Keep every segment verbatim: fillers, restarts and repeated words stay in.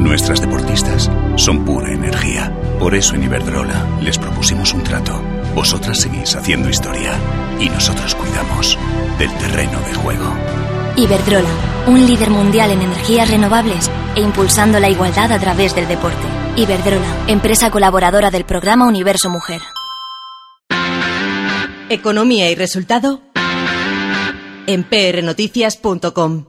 Nuestras deportistas son pura energía. Por eso en Iberdrola les propusimos un trato. Vosotras seguís haciendo historia y nosotros cuidamos del terreno de juego. Iberdrola, un líder mundial en energías renovables e impulsando la igualdad a través del deporte. Iberdrola, empresa colaboradora del programa Universo Mujer. Economía y resultado en p r noticias punto com.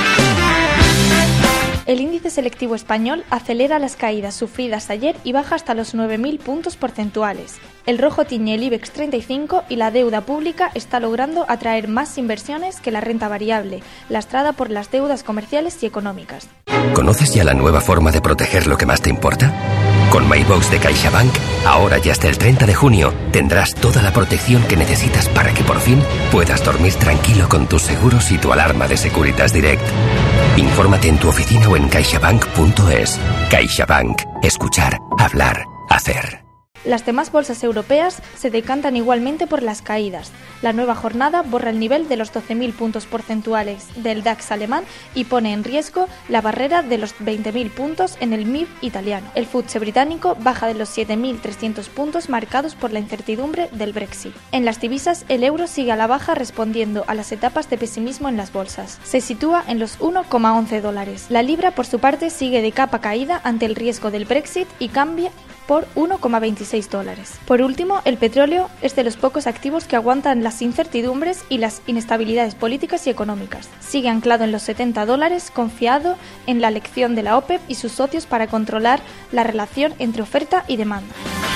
El índice selectivo español acelera las caídas sufridas ayer y baja hasta los nueve mil puntos porcentuales. El rojo tiñe el IBEX treinta y cinco y la deuda pública está logrando atraer más inversiones que la renta variable, lastrada por las deudas comerciales y económicas. ¿Conoces ya la nueva forma de proteger lo que más te importa? Con MyBox de CaixaBank, ahora y hasta el treinta de junio, tendrás toda la protección que necesitas para que por fin puedas dormir tranquilo con tus seguros y tu alarma de Securitas Direct. Infórmate en tu oficina o en caixabank punto es. CaixaBank. Escuchar, hablar, hacer. Las demás bolsas europeas se decantan igualmente por las caídas. La nueva jornada borra el nivel de los doce mil puntos porcentuales del DAX alemán y pone en riesgo la barrera de los veinte mil puntos en el M I B italiano. El F T S E británico baja de los siete mil trescientos puntos marcados por la incertidumbre del Brexit. En las divisas, el euro sigue a la baja respondiendo a las etapas de pesimismo en las bolsas. Se sitúa en los uno coma once dólares. La libra, por su parte, sigue de capa caída ante el riesgo del Brexit y cambia por uno coma veintiséis dólares. Por último, el petróleo es de los pocos activos que aguantan las incertidumbres y las inestabilidades políticas y económicas. Sigue anclado en los setenta dólares, confiado en la elección de la OPEP y sus socios para controlar la relación entre oferta y demanda.